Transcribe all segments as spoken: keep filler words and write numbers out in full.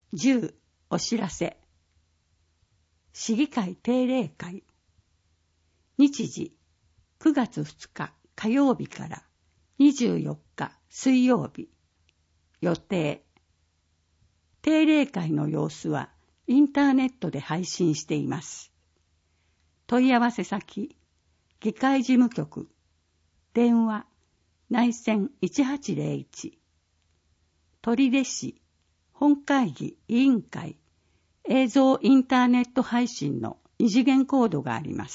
じゅうお知らせ。市議会定例会。日時くがつふつか火曜日からにじゅうよっか水曜日。予定。定例会の様子はインターネットで配信しています。問い合わせ先、議会事務局、電話、内線いちはちゼロいち、取手市、本会議委員会、映像インターネット配信の二次元コードがあります。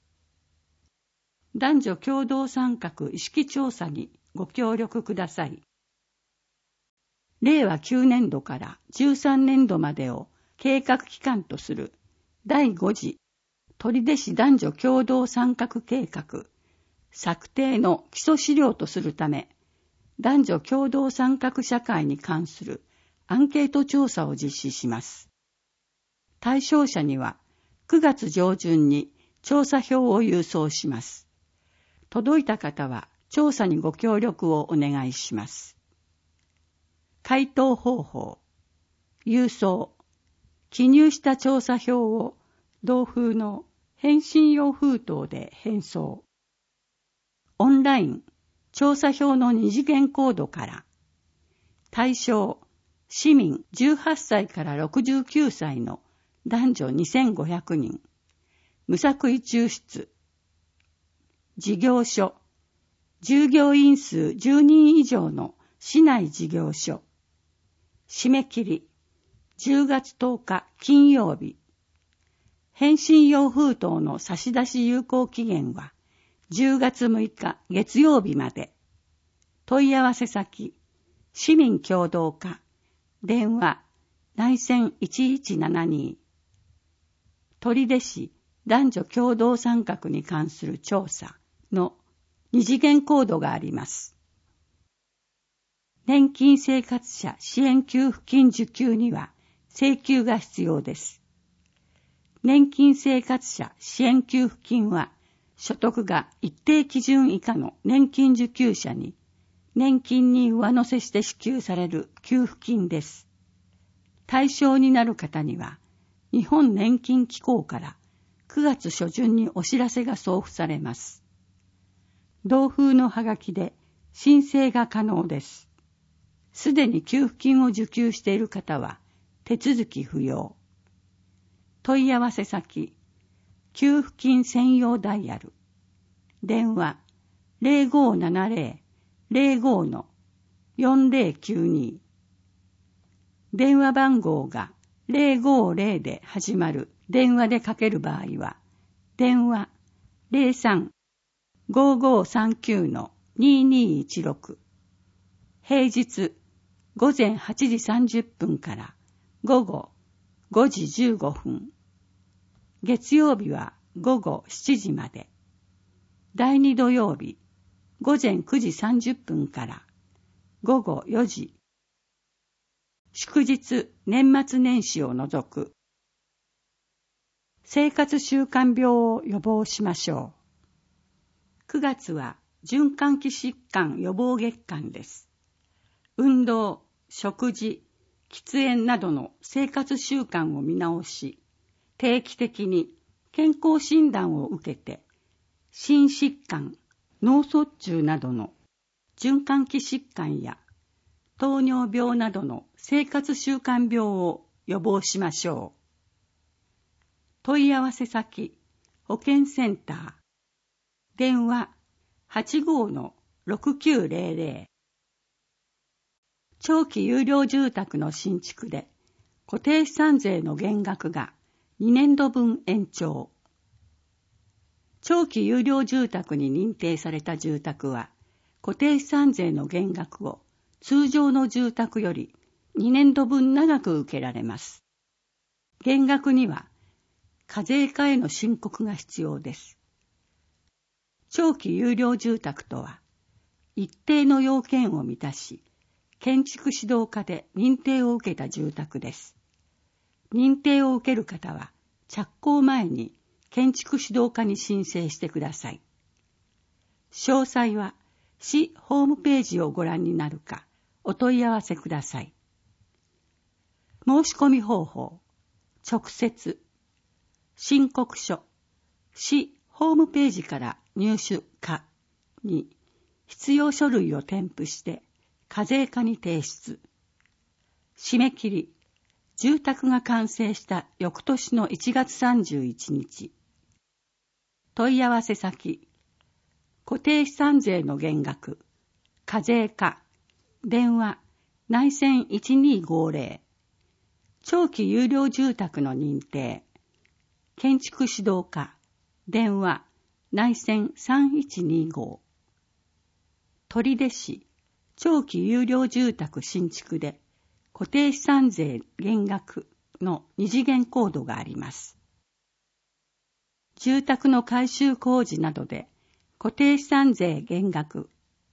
男女共同参画意識調査にご協力ください。れいわきゅうねんどからじゅうさんねんどまでを計画期間とするだいご次取手市男女共同参画計画策定の基礎資料とするため、男女共同参画社会に関するアンケート調査を実施します。対象者にはくがつ上旬に調査票を郵送します。届いた方は調査にご協力をお願いします。回答方法。郵送。記入した調査票を同封の返信用封筒で返送。オンライン。調査票の二次元コードから。対象。市民じゅうはっさいからろくじゅうきゅうさいの男女にせんごひゃくにん。無作為抽出。事業所。従業員数じゅうにん以上の市内事業所。締め切り。じゅうがつとおか金曜日。返信用封筒の差し出し有効期限はじゅうがつむいか月曜日まで。問い合わせ先。市民協同課。電話。内線いちいちななに。取手市男女共同参画に関する調査の二次元コードがあります。年金生活者支援給付金受給には請求が必要です。年金生活者支援給付金は所得が一定基準以下の年金受給者に年金に上乗せして支給される給付金です。対象になる方には日本年金機構からくがつしょじゅんにお知らせが送付されます。同封のはがきで申請が可能です。すでに給付金を受給している方は手続き不要。問い合わせ先、給付金専用ダイヤル。電話ゼロごななゼロ ゼロごのよんゼロきゅうに。電話番号がゼロごゼロで始まる電話でかける場合は、電話ゼロさん ごごさんきゅうのににいちろく。平日ごぜんはちじさんじゅっぷんから午後ごじじゅうごふん。月曜日はごごしちじまで。第二土曜日ごぜんくじさんじゅっぷんからごごよじ。祝日年末年始を除く。生活習慣病を予防しましょう。くがつは循環器疾患予防月間です。運動、食事、喫煙などの生活習慣を見直し、定期的に健康診断を受けて、心疾患、脳卒中などの循環器疾患や糖尿病などの生活習慣病を予防しましょう。問い合わせ先、保健センター。電話はちごのろくきゅうゼロゼロ。長期有料住宅の新築で固定資産税の減額がにねんどぶん延長。長期有料住宅に認定された住宅は固定資産税の減額を通常の住宅よりにねんどぶん長く受けられます。減額には課税課への申告が必要です。長期有料住宅とは一定の要件を満たし、建築指導課で認定を受けた住宅です。認定を受ける方は着工前に建築指導課に申請してください。詳細は市ホームページをご覧になるかお問い合わせください。 申し込み方法、直接、申告書、市ホームページから入手かに必要書類を添付して課税課に提出。締め切り、住宅が完成した翌年のいちがつさんじゅういちにち。問い合わせ先、固定資産税の減額、課税課、電話、内線いちにーごーぜろ、長期有料住宅の認定、建築指導課、電話、内線さんいちにーご、取手市、長期有料住宅新築で固定資産税減額の二次元コードがあります。住宅の改修工事などで固定資産税減額、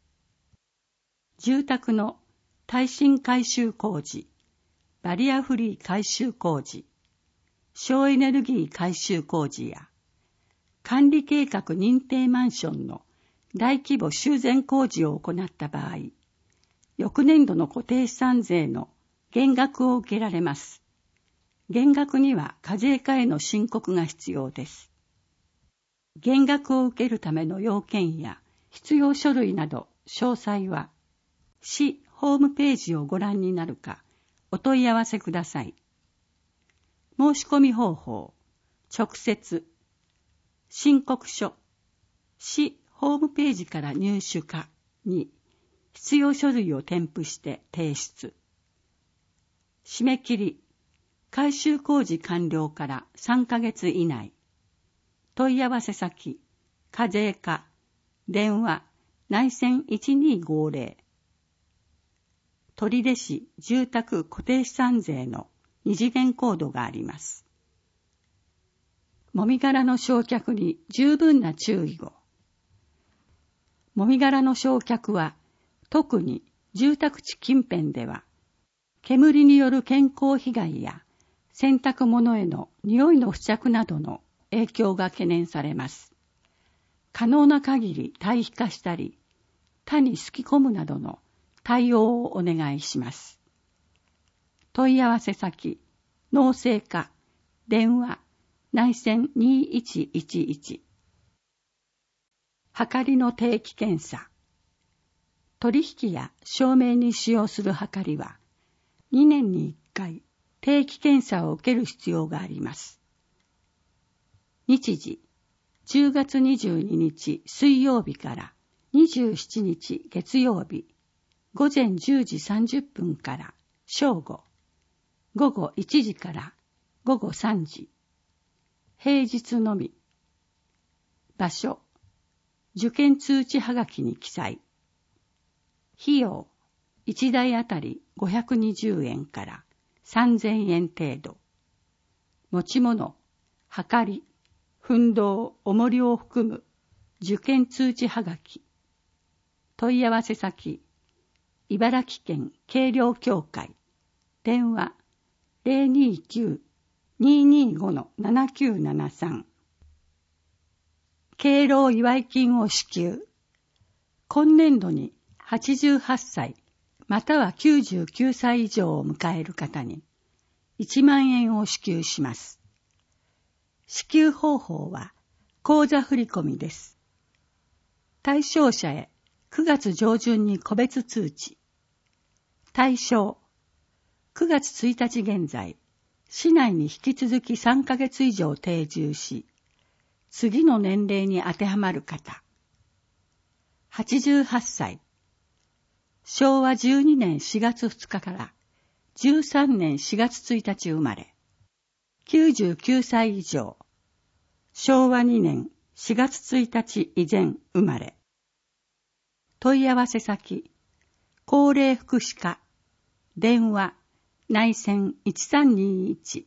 住宅の耐震改修工事、バリアフリー改修工事、省エネルギー改修工事や管理計画認定マンションの大規模修繕工事を行った場合、翌年度の固定資産税の減額を受けられます。減額には課税課への申告が必要です。減額を受けるための要件や必要書類など詳細は市ホームページをご覧になるかお問い合わせください。申し込み方法、直接、申告書、市ホームページから入手かに必要書類を添付して提出。締め切り、改修工事完了からさんかげつ以内。問い合わせ先、課税課、電話、内線いちにーごーぜろ。取手市住宅固定資産税の二次元コードがあります。もみ殻の焼却に十分な注意を。もみ殻の焼却は、特に住宅地近辺では、煙による健康被害や洗濯物への匂いの付着などの影響が懸念されます。可能な限り堆肥化したり、他にすき込むなどの対応をお願いします。問い合わせ先、農政課、電話、内線にいちいちいち。はかりの定期検査。取引や証明に使用するはかりは、にねんにいっかい定期検査を受ける必要があります。日時、じゅうがつにじゅうににち水曜日からにじゅうしちにち月曜日、ごぜんじゅうじさんじゅっぷんから正午、ごごいちじからごごさんじ、平日のみ。場所、受験通知はがきに記載。費用、いちだいあたりごひゃくにじゅうえんからさんぜんえん程度。持ち物、はかり、奮動、重りを含む受験通知はがき。問い合わせ先、茨城県計量協会、電話 ゼロにーきゅう にーにーご のななきゅうななさん。敬老祝い金を支給。今年度にはちじゅうはっさいまたはきゅうじゅうきゅうさい以上を迎える方にいちまんえんを支給します。支給方法は口座振込です。対象者へくがつ上旬に個別通知。対象、くがつついたち現在、市内に引き続きさんかげつ以上定住し、次の年齢に当てはまる方。はちじゅうはっさい、しょうわじゅうにねんしがつふつかからじゅうさんねんしがつついたち生まれ、きゅうじゅうきゅうさい以上、しょうわにねんしがつついたち以前生まれ。問い合わせ先、高齢福祉課、電話、内線いちさんにいち。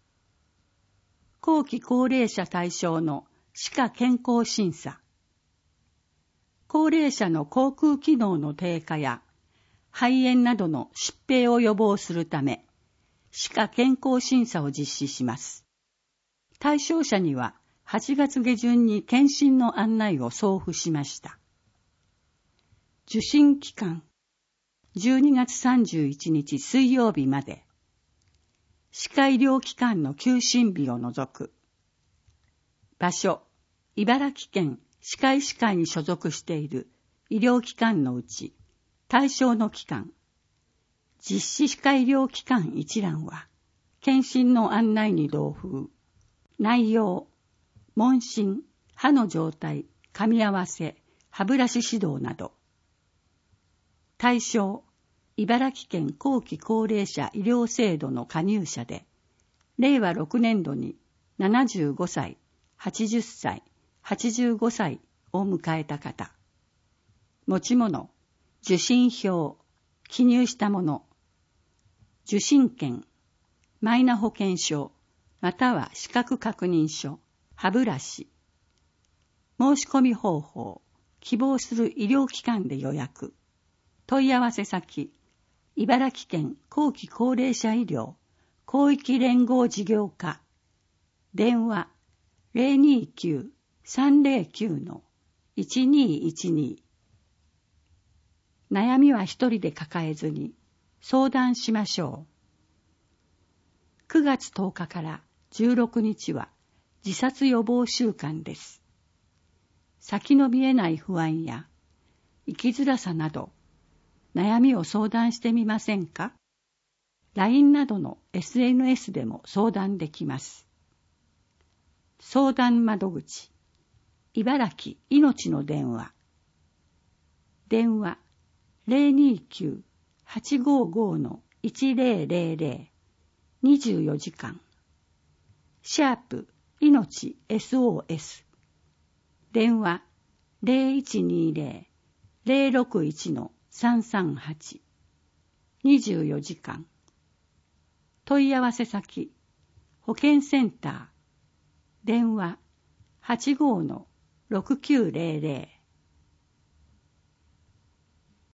後期高齢者対象の歯科健康審査。高齢者の口腔機能の低下や肺炎などの疾病を予防するため、歯科健康審査を実施します。対象者にははちがつげじゅんに検診の案内を送付しました。受診期間、じゅうにがつさんじゅういちにち水曜日まで。 科医療機関の休診日を除く。場所、茨城県歯科医師会に所属している医療機関のうち、対象の期間、実施歯科医療機関一覧は、検診の案内に同封。内容、問診、歯の状態、噛み合わせ、歯ブラシ指導など。対象、茨城県後期高齢者医療制度の加入者で、れいわろくねんどにななじゅうごさい、はちじゅっさい、はちじゅうごさいを迎えた方。持ち物、受診票、記入したもの、受診券、マイナ保険証、または資格確認書、歯ブラシ。申し込み方法、希望する医療機関で予約。問い合わせ先、茨城県後期高齢者医療広域連合事業課。電話 ゼロにきゅう さんゼロきゅう のいちにいちに。悩みは一人で抱えずに相談しましょう。くがつとおかからじゅうろくにちは自殺予防週間です。先の見えない不安や生きづらさなど、悩みを相談してみませんか？ ライン などの エスエヌエス でも相談できます。相談窓口、茨城いのちの電話。電話 ゼロにきゅう はちごご のいちゼロゼロゼロ にじゅうよじかん。シャープいのち エスオーエス。電話 ゼロいちにゼロ ゼロろくいち のさんさんはち。にじゅうよじかん。問い合わせ先、保健センター。電話 はちごのろくきゅうゼロゼロ。